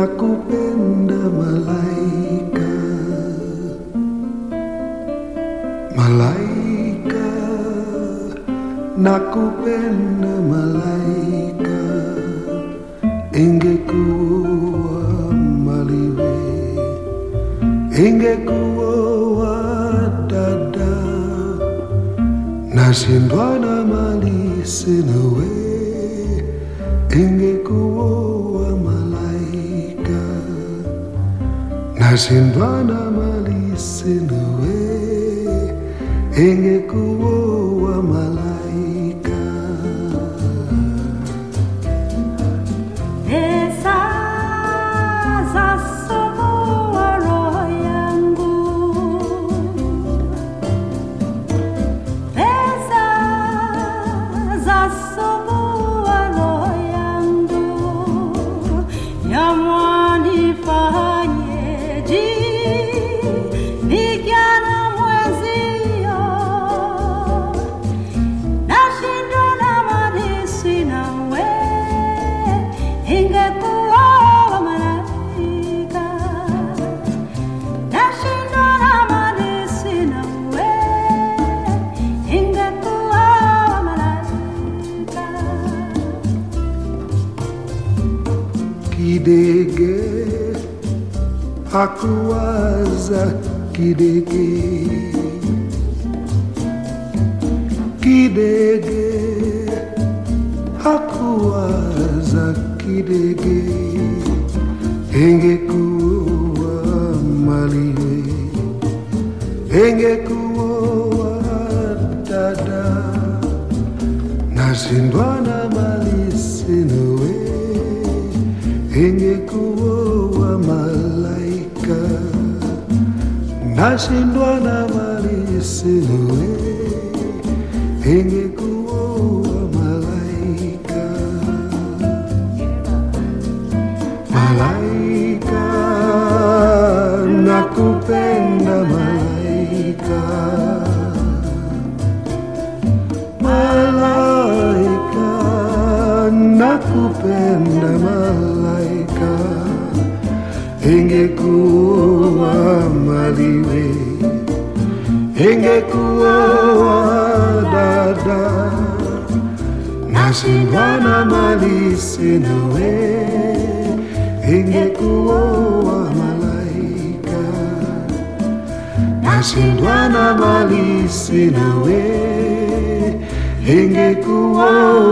nakupenda malaika, malaika, nakupenda malaika, ingekuwa maliwe, ingekuwa dada, nashindwa na mali sina we, ingekuwa malaika, nashindwa na mali sina we, ingekuwa malaika. Pesa za sokoa roho yangu, pesa za sokoa roho yangu, yamwanifanyeje vijana mwezio, nashindwa na mali sina we, ingekuwa malaika, nashindwa na mali sina we, ingekuwa malaika. Kidege hakuwaza kidege, kidege hakuwaza kidege, ingekuwa maliwe, ingekuwa dada, nashindwa na mali sina we, ingekuwa malaika, nashindwa na mali sina we, ingekuwa malaika. Malaika, nakupenda malaika, malaika, nakupenda malaika, ingekuwa maliwe, ingekuwa dada, nashindwa na mali sina we, ingekuwa malaika, nashindwa na mali sina we, ingekuwa